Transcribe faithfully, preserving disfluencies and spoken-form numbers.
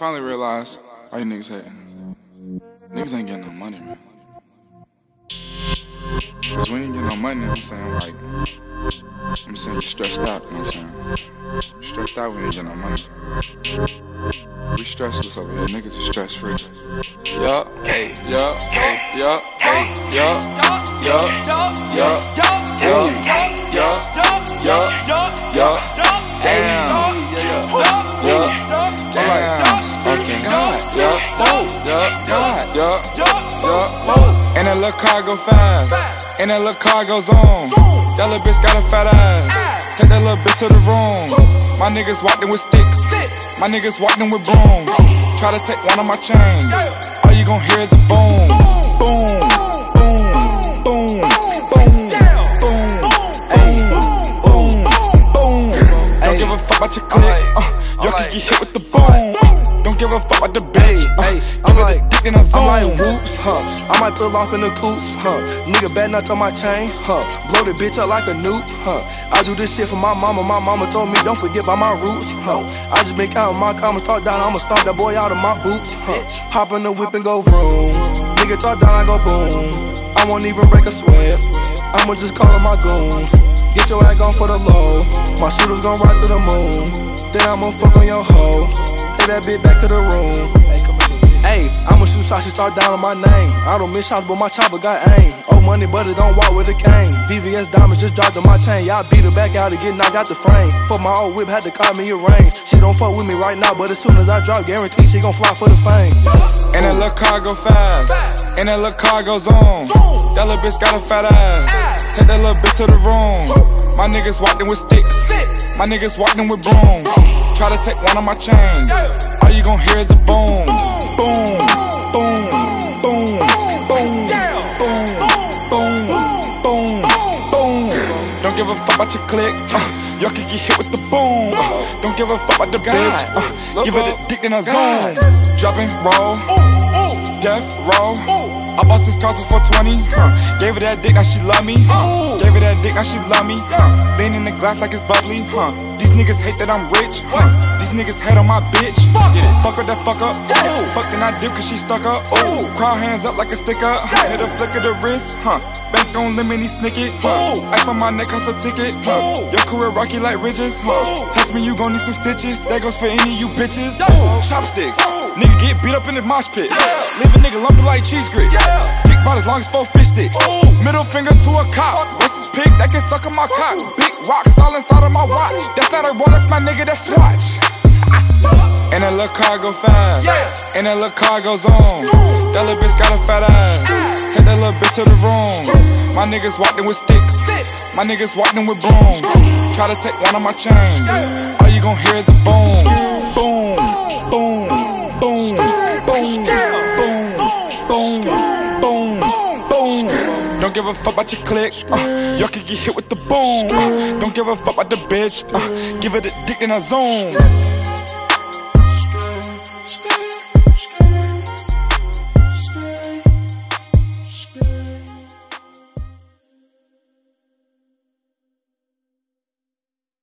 finally realized why you niggas hating. Niggas ain't getting no money, man. Cause when you get no money, I'm saying, like, I'm saying you stressed out, you know what I'm saying? You stressed out when you get no money. We stressless over here, niggas is stress free. Yup, hey, yup, hey, yup, hey, yup, yup, yup, yup, yup, yup, yup, damn, yup, damn, okay, God, yup, yup, God, yup, yup, and that little car go fast, and that little car goes on. That little bitch got a fat ass. Take that little bitch to the room. My niggas walked in with sticks. My niggas walked in with brooms. Try to take one of my chains. All you gon' hear is a boom. Boom. Boom. Boom. Boom. Boom. Boom. Boom. Boom. Don't give a fuck about your clique. Uh, y'all can get hit with the boom. Don't give a fuck about the bitch. Uh, I'm like, in a zone. I'm like, whoops, huh? I might pull off in the coops, huh? Nigga bad nuts on my chain, huh? Blow the bitch up like a nuke, huh? I do this shit for my mama. My mama told me don't forget about my roots, huh? I just been counting my commas, talk down, I'ma stomp that boy out of my boots, huh? Hop in the whip and go vroom. Nigga talk down, I go boom. I won't even break a sweat. I'ma just call my goons. Get your ass gone for the low. My shooters gon' ride to the moon. Then I'ma fuck on your hoe. Take that bitch back to the room. Hey, I'ma shoot shots, you talk down on my name. I don't miss shots, but my chopper got aim. Oh, money, but it don't walk with a cane. V V S diamonds just dropped on my chain. Y'all beat her back out to get knocked out the frame. Fuck my old whip, had to call me a rain. She don't fuck with me right now, but as soon as I drop, guarantee she gon' fly for the fame. And that little car go fast, and that little car goes on. That little bitch got a fat ass. Take that little bitch to the room. My niggas walked in with sticks. My niggas walked in with brooms. Try to take one of my chains. All you gon' hear is a boom. Boom, boom, boom, boom, boom, boom, boom, boom. Don't give a fuck about your clique. Uh, y'all can get hit with the boom. Uh, don't give a fuck about the bitch. Uh, give it a dick in a zone. Drop and roll, death roll. I bought this car for four twenty. Huh. Gave her that dick, now she love me. Huh. Gave her that dick, now she love me. Huh. Lean in the glass like it's bubbly. Huh. These niggas hate that I'm rich. Huh. These niggas hate on my bitch. Fuck it. Fuck her that fuck up. Ooh. Fuck then I dip cause she stuck up. Ooh. Crowd hands up like a sticker. Huh. Hit a flick of the wrist. Huh. Bank on lemon, he snick it. Huh. Ice on my neck, cost a ticket. Huh. Your career rocky like ridges. Huh. Text me, you gon' need some stitches. That goes for any of you bitches. Ooh. Chopsticks. Ooh. Nigga get beat up in the mosh pit. Yeah. Leave a nigga lumpy like cheese grits. Yeah. Dick about as long as four fish sticks. Ooh. Middle finger to a cop. What's his pig? That can suck on my cock. Big rocks all inside of my watch. That's not a boy, that's my nigga, that's Swatch. And that little car go fast. Yeah. And that little car goes on. Ooh. That little bitch got a fat ass. Yeah. Take that little bitch to the room. Ooh. My niggas walked in with sticks. sticks. My niggas walked in with brooms. Ooh. Try to take one of my chains. Yeah. All you gon' hear is a boom. Boom, boom, boom, boom, boom, boom, boom, boom. Don't give a fuck about your clique. Uh, y'all can get hit with the boom. Uh, don't give a fuck about the bitch. Uh, give it a dick in a zone.